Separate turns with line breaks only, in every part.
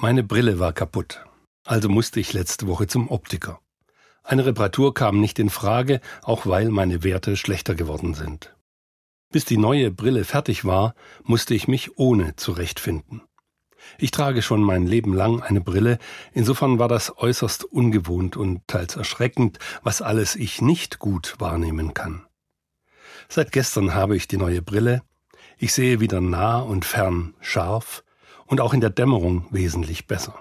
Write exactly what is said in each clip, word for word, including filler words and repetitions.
Meine Brille war kaputt, also musste ich letzte Woche zum Optiker. Eine Reparatur kam nicht in Frage, auch weil meine Werte schlechter geworden sind. Bis die neue Brille fertig war, musste ich mich ohne zurechtfinden. Ich trage schon mein Leben lang eine Brille, insofern war das äußerst ungewohnt und teils erschreckend, was alles ich nicht gut wahrnehmen kann. Seit gestern habe ich die neue Brille. Ich sehe wieder nah und fern scharf und auch in der Dämmerung wesentlich besser.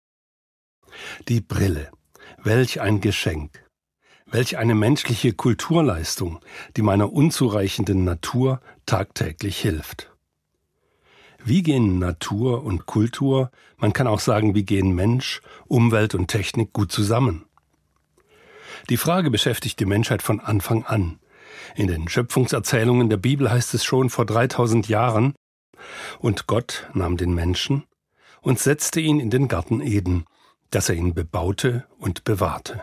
Die Brille, welch ein Geschenk, welch eine menschliche Kulturleistung, die meiner unzureichenden Natur tagtäglich hilft. Wie gehen Natur und Kultur, man kann auch sagen, wie gehen Mensch, Umwelt und Technik gut zusammen? Die Frage beschäftigt die Menschheit von Anfang an. In den Schöpfungserzählungen der Bibel heißt es schon vor dreitausend Jahren, und Gott nahm den Menschen und setzte ihn in den Garten Eden, dass er ihn bebaute und bewahrte.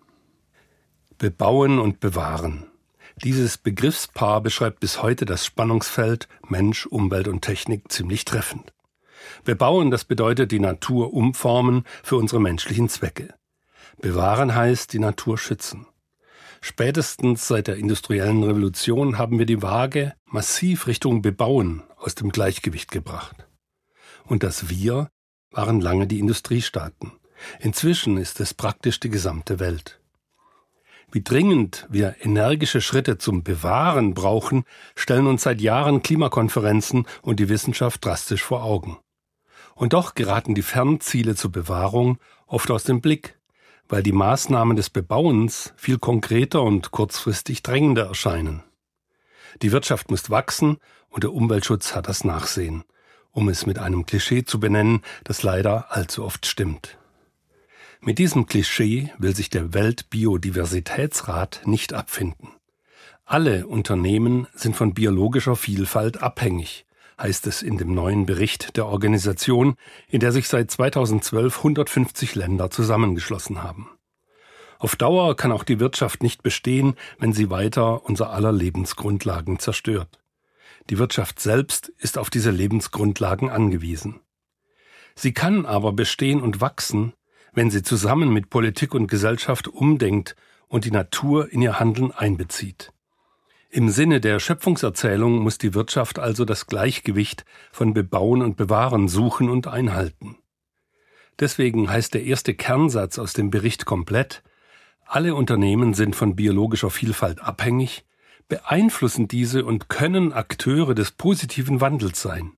Bebauen und bewahren. Dieses Begriffspaar beschreibt bis heute das Spannungsfeld Mensch, Umwelt und Technik ziemlich treffend. Bebauen, das bedeutet die Natur umformen für unsere menschlichen Zwecke. Bewahren heißt die Natur schützen. Spätestens seit der industriellen Revolution haben wir die Waage massiv Richtung Bebauen aus dem Gleichgewicht gebracht. Und das Wir waren lange die Industriestaaten. Inzwischen ist es praktisch die gesamte Welt. Wie dringend wir energische Schritte zum Bewahren brauchen, stellen uns seit Jahren Klimakonferenzen und die Wissenschaft drastisch vor Augen. Und doch geraten die Fernziele zur Bewahrung oft aus dem Blick, weil die Maßnahmen des Bebauens viel konkreter und kurzfristig drängender erscheinen. Die Wirtschaft muss wachsen und der Umweltschutz hat das Nachsehen, um es mit einem Klischee zu benennen, das leider allzu oft stimmt. Mit diesem Klischee will sich der Weltbiodiversitätsrat nicht abfinden. Alle Unternehmen sind von biologischer Vielfalt abhängig, heißt es in dem neuen Bericht der Organisation, in der sich seit zweitausendzwölf hundertfünfzig Länder zusammengeschlossen haben. Auf Dauer kann auch die Wirtschaft nicht bestehen, wenn sie weiter unser aller Lebensgrundlagen zerstört. Die Wirtschaft selbst ist auf diese Lebensgrundlagen angewiesen. Sie kann aber bestehen und wachsen, wenn sie zusammen mit Politik und Gesellschaft umdenkt und die Natur in ihr Handeln einbezieht. Im Sinne der Schöpfungserzählung muss die Wirtschaft also das Gleichgewicht von Bebauen und Bewahren suchen und einhalten. Deswegen heißt der erste Kernsatz aus dem Bericht komplett: Alle Unternehmen sind von biologischer Vielfalt abhängig, beeinflussen diese und können Akteure des positiven Wandels sein.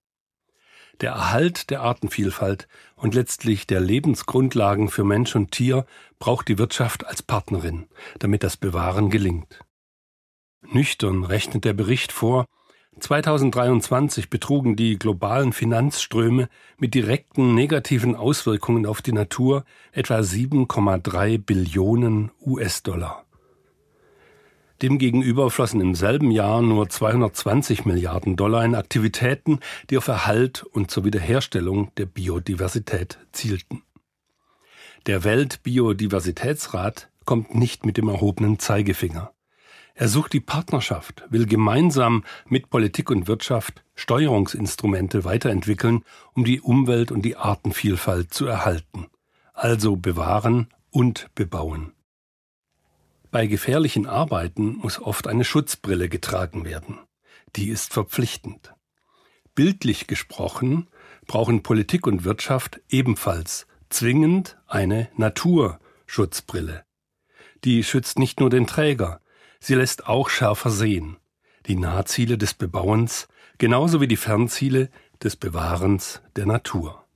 Der Erhalt der Artenvielfalt und letztlich der Lebensgrundlagen für Mensch und Tier braucht die Wirtschaft als Partnerin, damit das Bewahren gelingt. Nüchtern rechnet der Bericht vor, zweitausenddreiundzwanzig betrugen die globalen Finanzströme mit direkten negativen Auswirkungen auf die Natur etwa sieben Komma drei Billionen U S-Dollar. Demgegenüber flossen im selben Jahr nur zweihundertzwanzig Milliarden Dollar in Aktivitäten, die auf Erhalt und zur Wiederherstellung der Biodiversität zielten. Der Weltbiodiversitätsrat kommt nicht mit dem erhobenen Zeigefinger. Er sucht die Partnerschaft, will gemeinsam mit Politik und Wirtschaft Steuerungsinstrumente weiterentwickeln, um die Umwelt und die Artenvielfalt zu erhalten. Also bewahren und bebauen. Bei gefährlichen Arbeiten muss oft eine Schutzbrille getragen werden. Die ist verpflichtend. Bildlich gesprochen brauchen Politik und Wirtschaft ebenfalls zwingend eine Naturschutzbrille. Die schützt nicht nur den Träger, sie lässt auch schärfer sehen. Die Nahziele des Bebauens genauso wie die Fernziele des Bewahrens der Natur.